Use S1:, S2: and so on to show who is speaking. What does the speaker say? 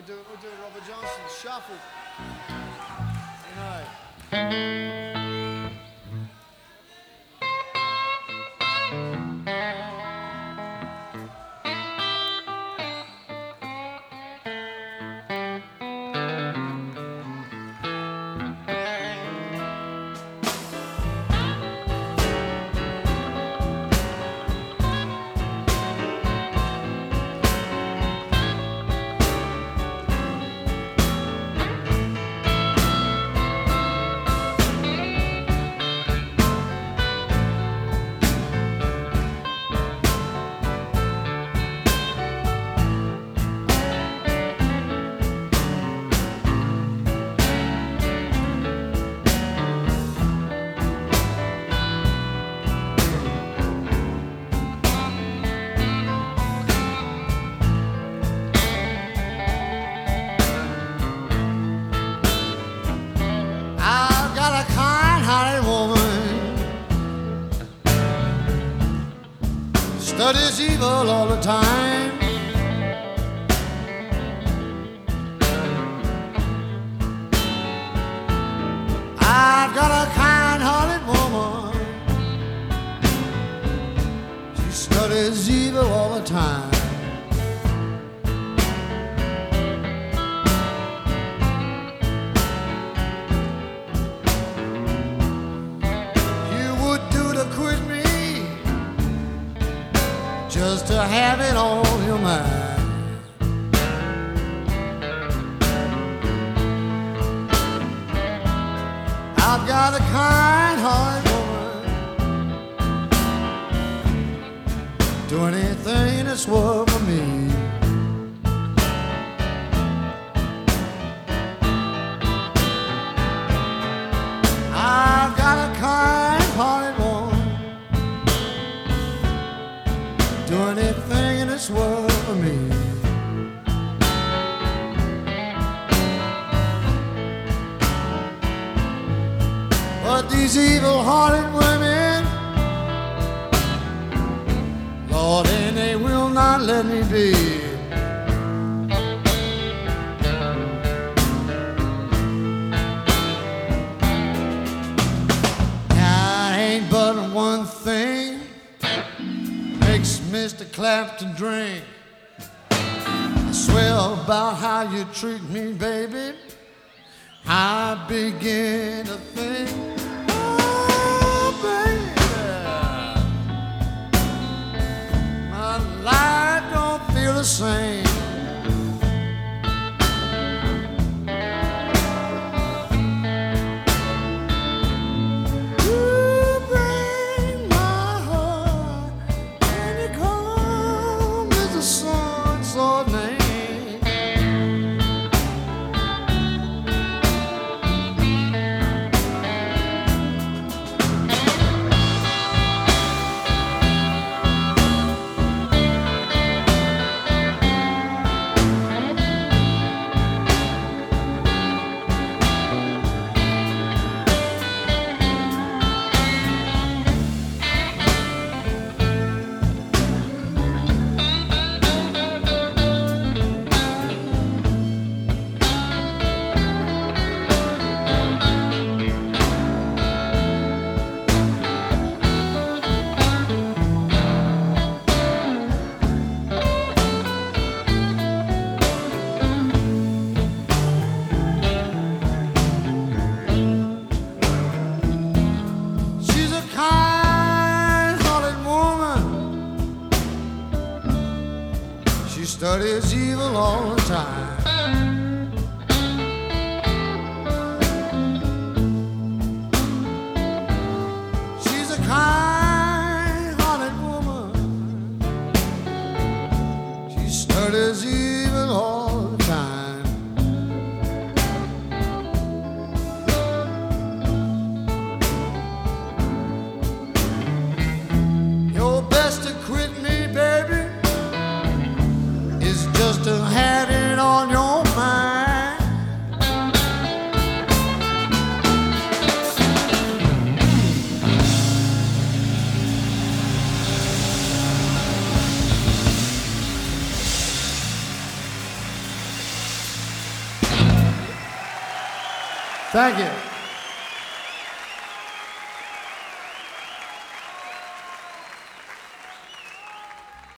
S1: we'll do Robert Johnson Shuffle. You know. Studies evil all the time. I've got a kind-hearted woman. She studies evil all the time. You would do to quit me just to have it on your mind. I've got a kind-hearted woman, do anything in this world for me. I've got a kind-hearted woman, do anything in this world for me. But these evil-hearted women, Lord, and they will not let me be. Now, ain't but one thing makes Mr. Clapton drink. I swear about how you treat me, baby, I begin to think, oh, baby, my life don't feel the same. You break my heart and you call me the so-and-so name. She studies evil all the time. She's a kind-hearted woman. She studies evil all the time. You're best to quit me, baby, just to have it on Thank you.